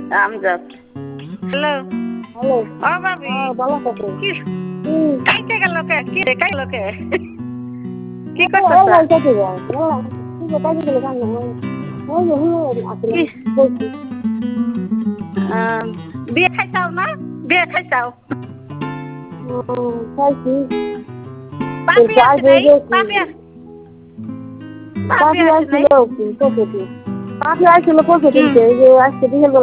Amjad. Hello. Hello. ও ভাবি বলো কত? কি কাইতে গেল কে? কি রে কাইল কে? কি করতেছ? বিয়ে খাইছাও না? বিয়ে খাইছাও? পাপি আছে নাই? পাপি পাখি আছে নাই? আসছিল পরশু দিন, আজকে বিকেল